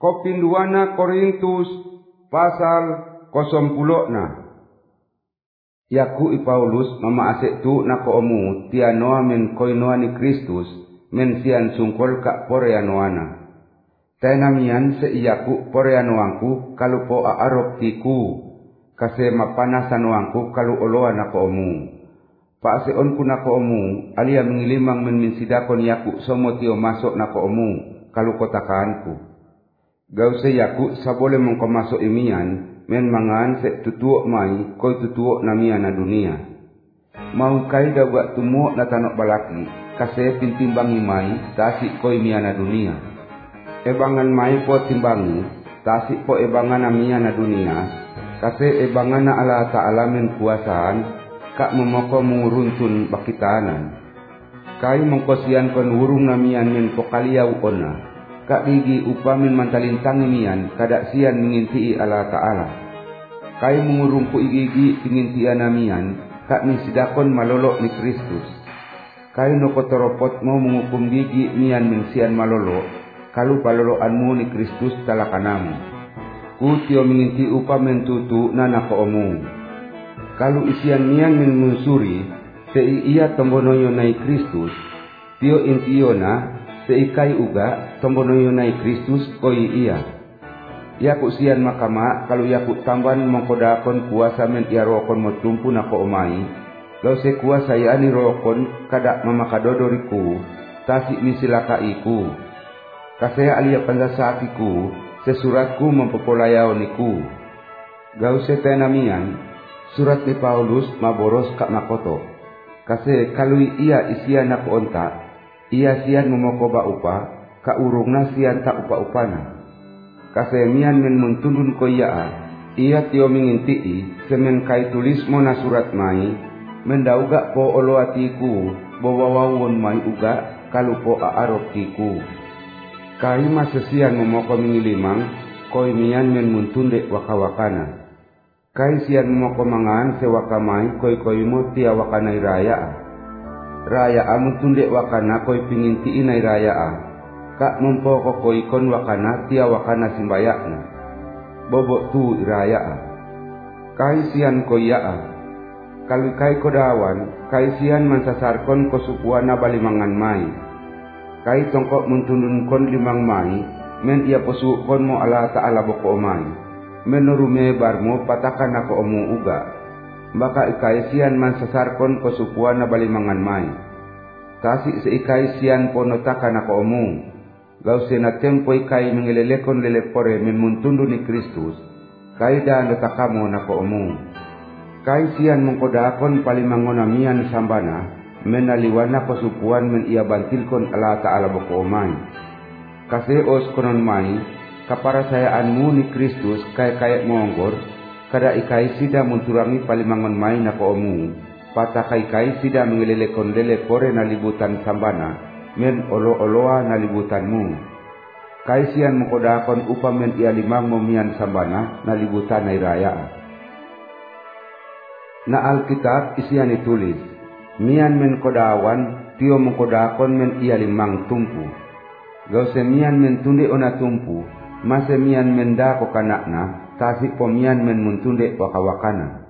Kopinduana Korintus pasal 10. Yaku Paulus mama asek tu nako omu tianoa men koinoa ni Kristus men sian sungkol ka poreanoana. Tainamian se iyaku poreanoangku kalu po aarop tiku kase mapanasanoangku kalu oloa nako omu. Pa aseonku nako omu alia mengilimang men minsidakon yaku somo tio masok nako omu kalu kotakaanku. Gause yaku sabole mongko masuk imian men mangan se tutuo mai koi tutuo namia na dunia. Mau kai dawa tumuo na tanok balaki kase pintimbangi mai tasik koi mia na dunia. Ebangan mai po timbangi tasik po ebangan namia na dunia kase ebangan na ala ta'ala men kuasaan kak memoko menguruntun bakitanan. Kai mengkosian kon wurung namian men pokaliau ona. Kak gigi upamin mantalintangi mian kadak sian mengintii ala ta'ala. Kai mengurungku igigi pengintian namian kak misidakon malolo ni Kristus. Kai nokotoropot mau mengukum gigi mian mensian malolo kalu paloloanmu ni Kristus talakanamu. Ku tio menginti upamin tutu nanako omu. Kalu isian mian menmusuri sei iya tombonoyo nai Kristus tio intio na seikai uga tombonoyo nai Kristus koi iya. Yaku sian makama kalau yaku tamban mengkodakon kuasa men ia rokon motumpu nako omai. Lau se kuasa yani rokon kadak mamakadodoriku tasik misilakaiku. Kasea alia pandasakiku sesuratku mempopolayaoniku. Gau se tenamian surat ni Paulus maboros kak makoto. Kase kalau ia isian nako onta ia sian memokoba upa, ka urungna sian tak upa-upana. Kasemian men muntundun ko ia tio mingintii, semen kai tulismo na surat mai, mendauga po oloatiku, bawawawon mai uga, kalu po aarok tiku. Kai masesian memoko mingilimang, koi mian men muntunde wakawakana. Kai sian memoko mangan sewakamai, koi mo tia wakanai raya. Raya amu tunde wakana koi pinginti inai raya kak mempoko koi kon wakana tia wakana simbayakna bobok tu raya kai sian koi kalu kai kodawan kai sian mansasar kon kosupuana balimangan mai kai tongkok muntundun kon limang mai men ia posu kon mo ala ta'ala boko mai menurume barmo patakan ako omu uga. Maka ikai sian mansasar kon kosupuan na balimangan mai. Tasik seikai sian ponotakan ako omu. Gau sena tempo ikai mengilelekon lelepore men muntundu ni Kristus. Kai da notakamo nako omu. Kai sian mengkodakon palimangon amian sambana. Menaliwana kosupuan men ia bantilkon ala ta'ala boko omai. Kaseos konon mai. Kaparasayaanmu ni Kristus kai kayak monggor. Kada ikai sida munturangi palimangon mai nako omu. Pataka ikai sida mengelelekon lele pore na libutan sambana. Men olo-oloa na libutanmu. Kai sian mengkodakon upa men ia limang momian sambana na libutan na iraya. Na Alkitab isian ditulis. Mian men kodawan tio mengkodakon men ia limang tumpu. Gause mian men tunde ona tumpu. Mase mian men da ko kanakna. Tasik pomian men muntunde wakawakana.